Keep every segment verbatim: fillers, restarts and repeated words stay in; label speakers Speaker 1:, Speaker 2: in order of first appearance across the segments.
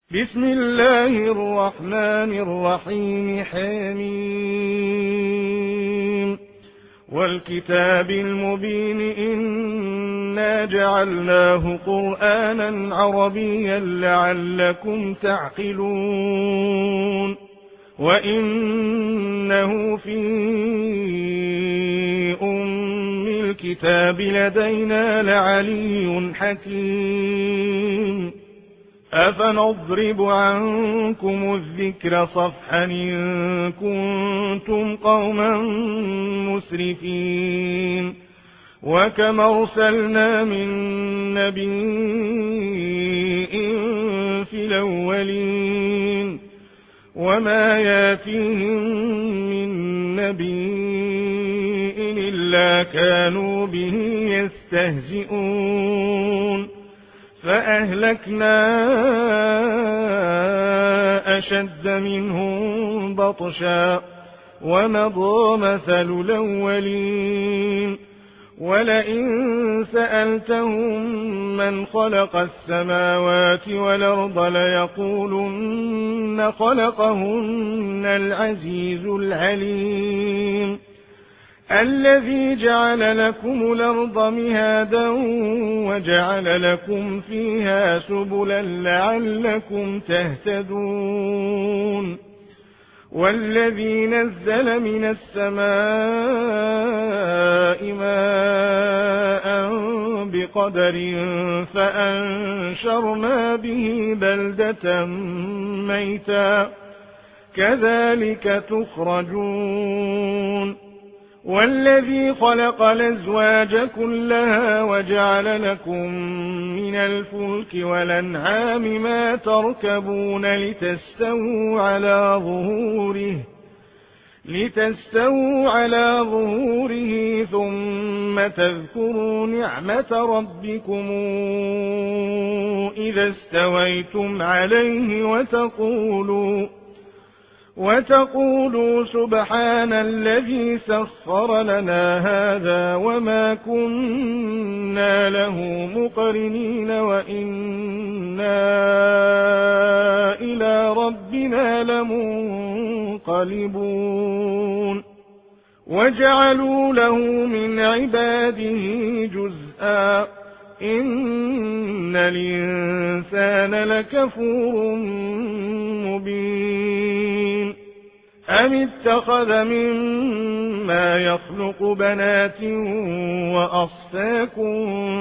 Speaker 1: بسم الله الرحمن الرحيم حميم والكتاب المبين إنا جعلناه قرآنا عربيا لعلكم تعقلون وإنه في أم الكتاب لدينا لعلي حكيم أفنضرب عنكم الذكر صفحا إن كنتم قوما مسرفين وكم أرسلنا من نبي في الأولين وما ياتيهم من نبي إلا كانوا به يستهزئون فأهلكنا أشد منهم بطشا ومضى مثل الأولين ولئن سألتهم من خلق السماوات والأرض ليقولن خلقهن العزيز العليم الذي جعل لكم الأرض مهادا وجعل لكم فيها سبلا لعلكم تهتدون والذي نزل من السماء ماء بقدر فأنشرنا به بلدة ميتا كذلك تخرجون والذي خلق الأزواج كلها وجعل لكم من الفلك والأنعام ما تركبون لتستووا على ظهوره لتستووا على ظهوره ثم تذكروا نعمة ربكم إذا استويتم عليه وتقولوا وتقولوا سبحان الذي سخر لنا هذا وما كنا له مقرنين وإنا إلى ربنا لمنقلبون وجعلوا له من عباده جزءا إن الإنسان لكفور مبين أم اتخذ مما يخلق بنات وأصفاكم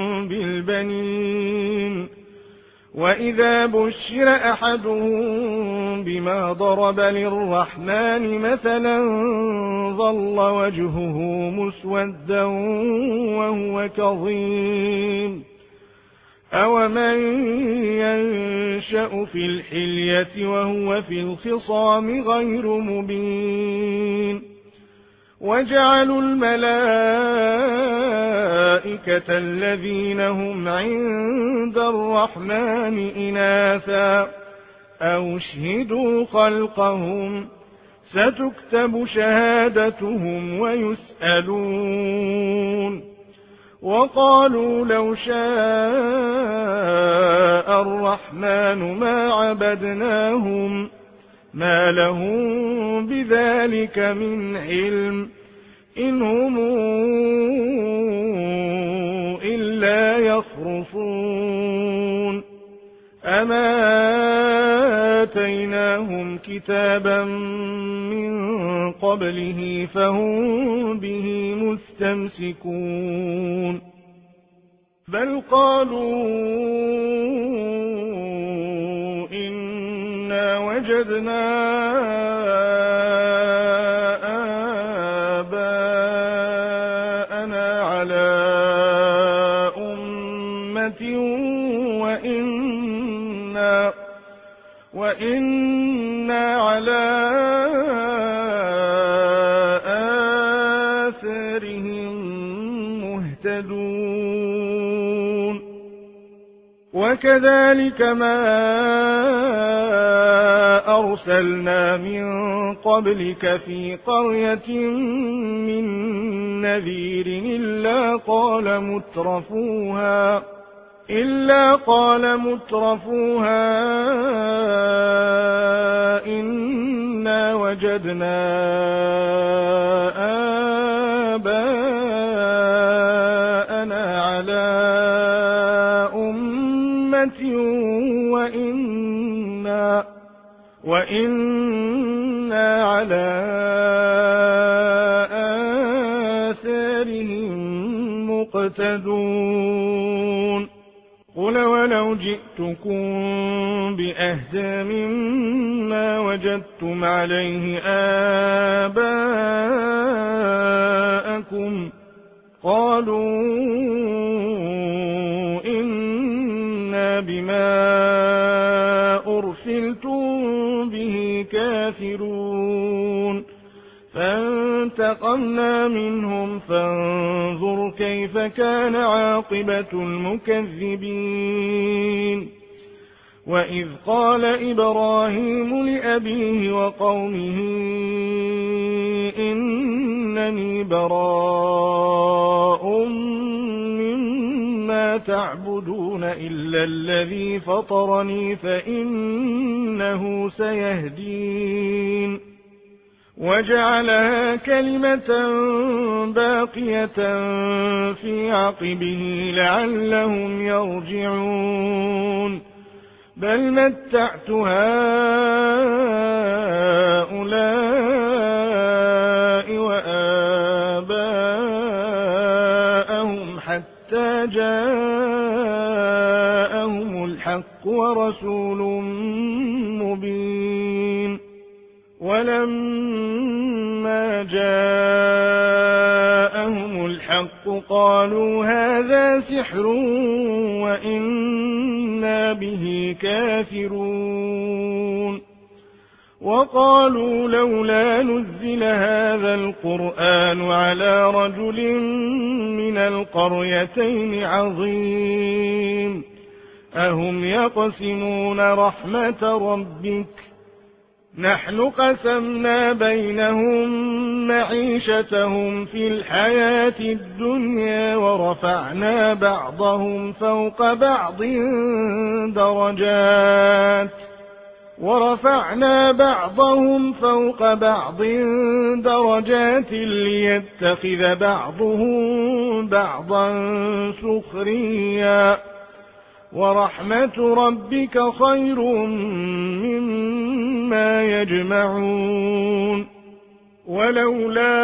Speaker 1: بالبنين وإذا بشر أحدهم بما ضرب للرحمن مثلا ظل وجهه مسودا وهو كظيم أومن ينشأ في الحلية وهو في الخصام غير مبين وجعلوا الملائكة الذين هم عند الرحمن إناثا أو شهدوا خلقهم ستكتب شهادتهم ويسألون وقالوا لو شاء الرحمن ما عبدناهم ما لهم بذلك من علم إن هم إلا يخرصون أما آتيناهم كتابا من قبله فهم به مستمسكون بل قالوا إنا وجدنا آباءنا على أمة وإنا وإنا على آثارهم مهتدون وكذلك ما أرسلنا من قبلك في قرية من نذير إلا قال مترفوها إلا قال مترفوها إنا وجدنا آباءنا على أمة وإنا, وإنا على آثارهم مقتدون قل ولو جئتكم بأهدى مما وجدتم عليه آباءكم قالوا إنا بما أرسلتم به كافرون فانتقمنا منهم فانظر كيف كان عاقبة المكذبين وإذ قال إبراهيم لأبيه وقومه إنني براء مما تعبدون إلا الذي فطرني فإنه سيهدين وجعلها كلمة باقية في عقبه لعلهم يرجعون بل متعت هؤلاء وآباءهم حتى جاءهم الحق ورسول مبين ولما جاءهم الحق قالوا هذا سحر وإنا به كافرون وقالوا لولا نزل هذا القرآن على رجل من القريتين عظيم أهم يقسمون رحمة ربك نحن قسمنا بينهم معيشتهم في الحياة الدنيا ورفعنا بعضهم فوق بعض درجات ورفعنا بعضهم فوق بعض درجات ليتخذ بعضهم بعضا سخريا ورحمة ربك خير مما يجمعون ولولا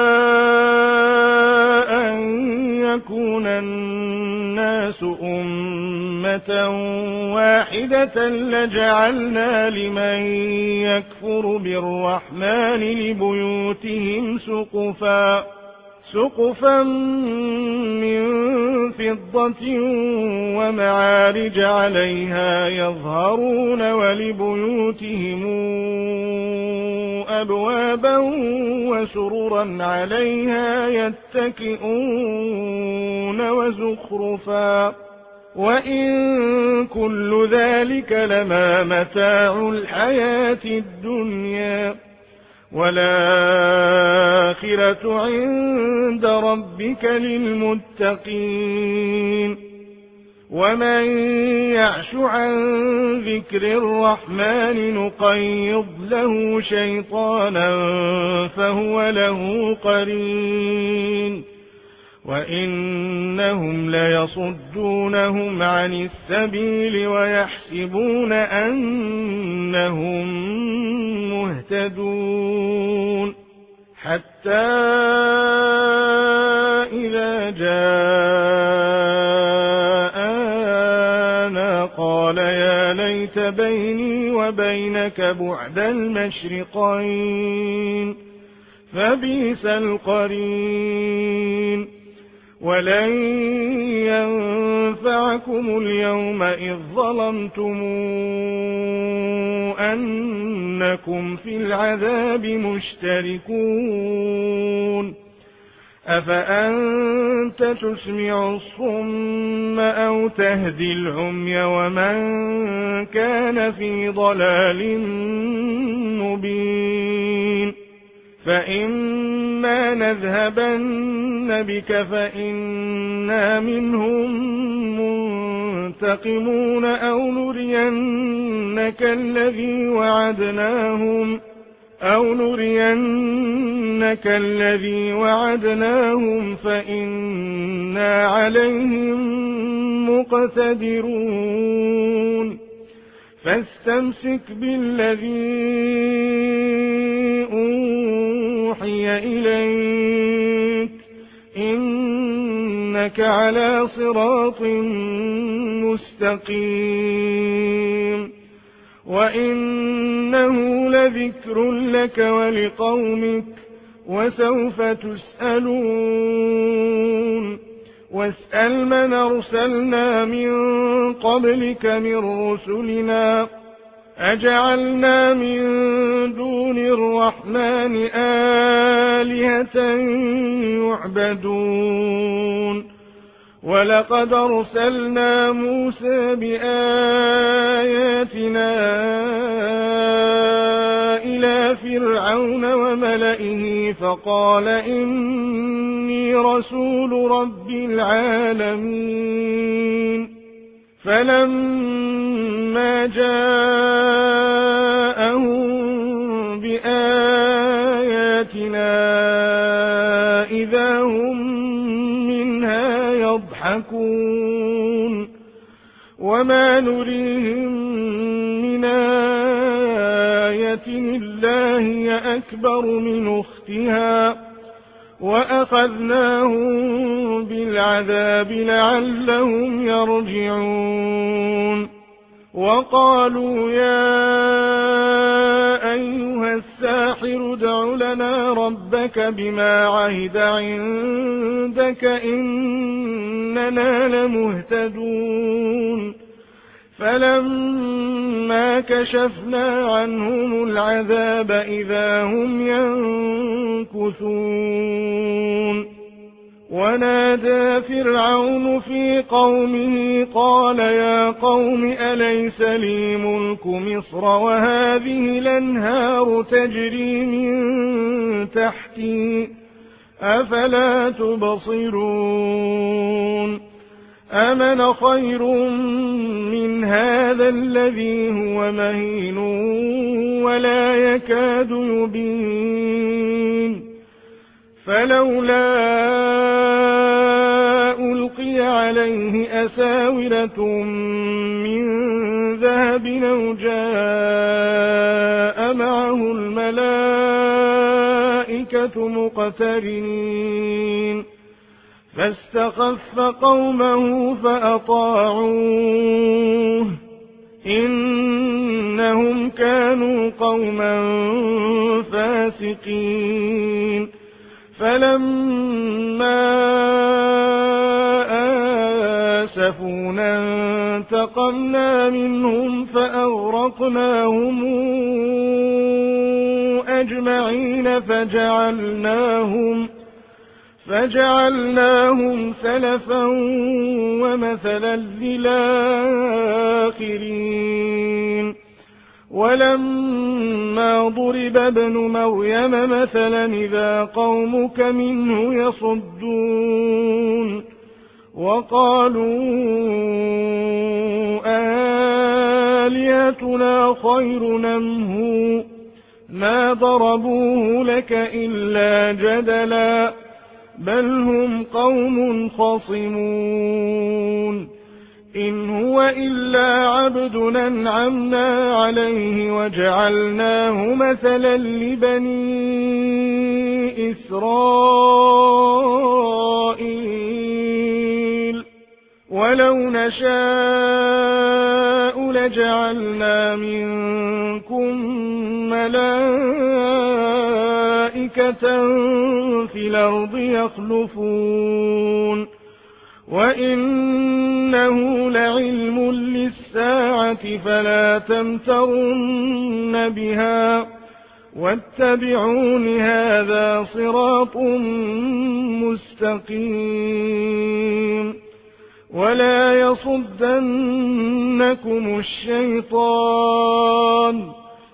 Speaker 1: أن يكون الناس أمة واحدة لجعلنا لمن يكفر بالرحمن لبيوتهم سقفا سقفا من فضة ومعارج عليها يظهرون ولبيوتهم أبوابا وسررا عليها يتكئون وزخرفا وإن كل ذلك لما متاع الحياة الدنيا والآخرة عند ربك للمتقين ومن يعش عن ذكر الرحمن نقيض له شيطانا فهو له قرين وإنهم ليصدونهم عن السبيل ويحسبون أنهم مهتدون حتى إذا جاءنا قال يا ليت بيني وبينك بعد المشرقين فبئس القرين ولن ينفعكم اليوم إذ ظلمتم أنكم في العذاب مشتركون أفأنت تسمع الصم أو تهدي العمي ومن كان في ضلال مبين فإما نذهبن بك فإنا منهم ينتقمون أو نرينك الذي وعدناهم أو نرينك الذي وعدناهم فإنا عليهم مقتدرون فاستمسك بالذي أوحي إليك إنك على صراط مستقيم وإنه لذكر لك ولقومك وسوف تسألون واسأل من أرسلنا من قبلك من رسلنا أجعلنا من دون الرحمن آلهة يعبدون ولقد أرسلنا موسى بآياتنا إلى فرعون وملئه فقال إني رسول رب العالمين فلما جاءهم بآياتنا إذا هم منها يضحكون وما نريهم من آية إلا هي أكبر من أختها وأخذناهم بالعذاب لعلهم يرجعون وقالوا يا أيها الساحر ادع لنا ربك بما عهد عندك إننا لمهتدون فلما كشفنا عنهم العذاب إذا هم ينكثون ونادى فرعون في قومه قال يا قوم أليس لي ملك مصر وهذه الأنهار تجري من تحتي أفلا تبصرون أمن خير من هذا الذي هو مهين ولا يكاد يبين فلولا ألقي عليه أساورة من ذهب أو جاء معه الملائكة مقترنين فاستخف قومه فأطاعوه إنهم كانوا قوما فاسقين فلما آسفونا انتقمنا منهم فأغرقناهم أجمعين فجعلناهم فجعلناهم سلفا ومثلا للآخرين ولما ضرب ابن مريم مثلا إذا قومك منه يصدون وقالوا آلهتنا خير أم هو ما ضربوه لك إلا جدلا بل هم قوم خصمون إن هو إلا عبد أنعمنا عليه وجعلناه مثلا لبني إسرائيل ولو نشاء لجعلنا منكم ملائكة في الأرض يخلفون وإنه لعلم للساعة فلا تمترن بها واتبعون هذا صراط مستقيم ولا يصدنكم الشيطان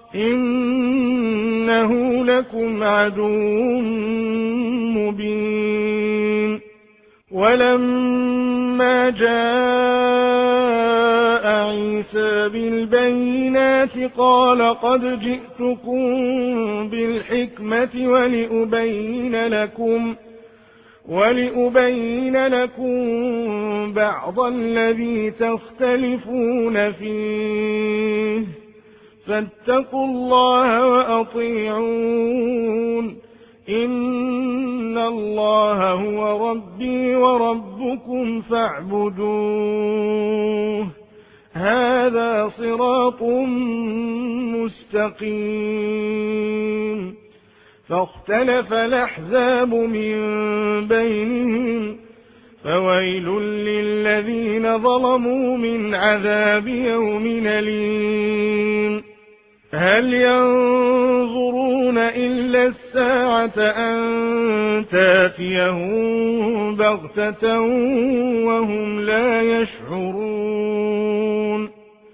Speaker 1: إنه لكم عدو مبين ولما فلما جاء عيسى بالبينات قال قد جئتكم بالحكمة ولأبين لكم ولأبين لكم بعض الذي تختلفون فيه فاتقوا الله وأطيعون إن الله هو ربي وربكم فاعبدوه هذا صراط مستقيم فاختلف الأحزاب من بينهم فويل للذين ظلموا من عذاب يوم أليم هل ينظرون إلا الساعة أن تأتيهم بغتة وهم لا يشعرون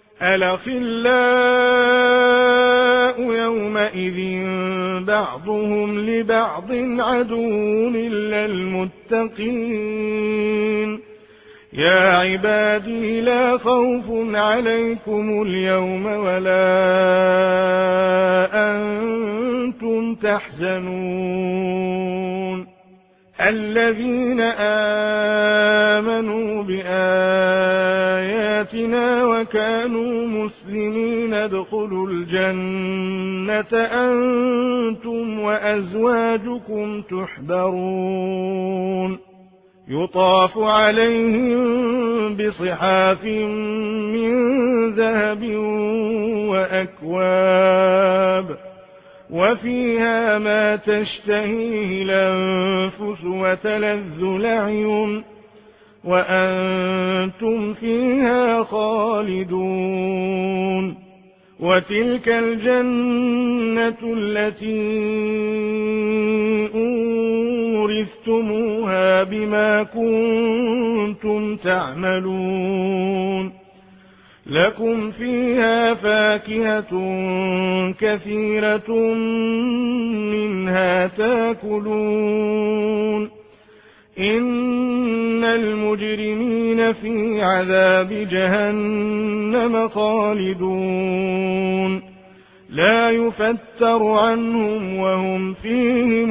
Speaker 1: الأخلاء يومئذ بعضهم لبعض عدو إلا المتقين يا عبادي لا خوف عليكم اليوم ولا أنتم تحزنون الذين آمنوا بآياتنا وكانوا مسلمين ادخلوا الجنة أنتم وأزواجكم تحبرون يطاف عليهم بصحاف من ذهب وأكواب وفيها ما تشتهيه الأنفس وتلذ الأعين وأنتم فيها خالدون وتلك الجنة التي أورثتموها بما كنتم تعملون لكم فيها فاكهة كثيرة منها تاكلون إن المجرمين في عذاب جهنم خالدون لا يفتر عنهم وهم فيه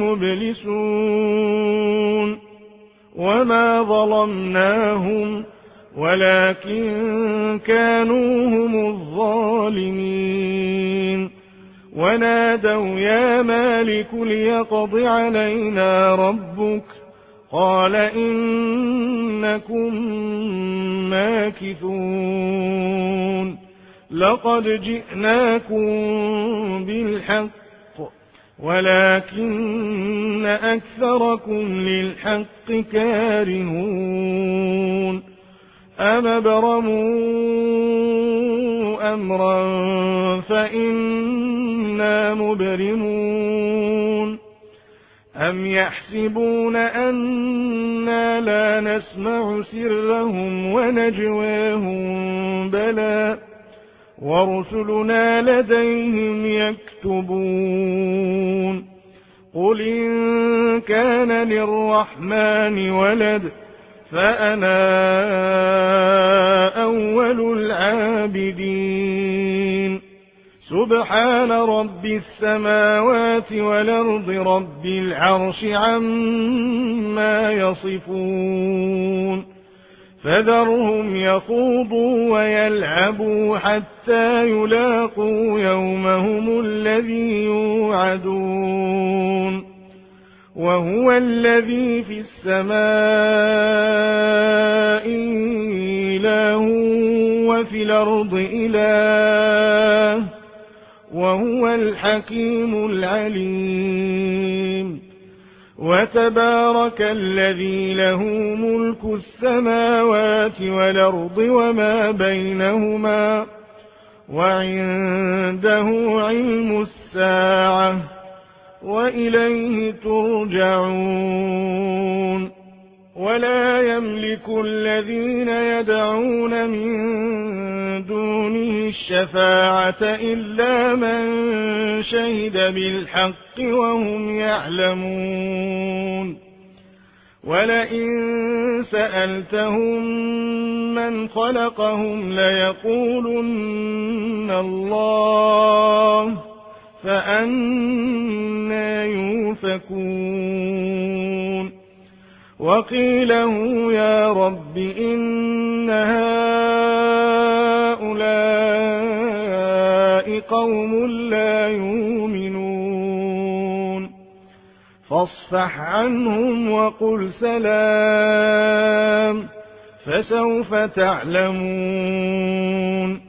Speaker 1: مبلسون وما ظلمناهم ولكن كانوا هم الظالمين ونادوا يا مالك ليقض علينا ربك قال إنكم ماكثون لقد جئناكم بالحق ولكن أكثركم للحق كارهون أم برموا أمرا فإنا مبرمون أم يحسبون أنا لا نسمع سرهم ونجواهم بلى ورسلنا لديهم يكتبون قل إن كان للرحمن ولد فأنا أول العابدين سبحان رب السماوات والأرض رب العرش عما يصفون فذرهم يخوضوا ويلعبوا حتى يلاقوا يومهم الذي يوعدون وهو الذي في السماء إله وفي الأرض إله وهو الحكيم العليم وتبارك الذي له ملك السماوات والأرض وما بينهما وعنده علم الساعة وإليه ترجعون ولا يملك الذين يدعون من دونه الشفاعة إلا من شهد بالحق وهم يعلمون ولئن سألتهم من خلقهم ليقولن الله فأنى يؤفكون وقيله يا رب إن هؤلاء قوم لا يؤمنون فاصفح عنهم وقل سلام فسوف تعلمون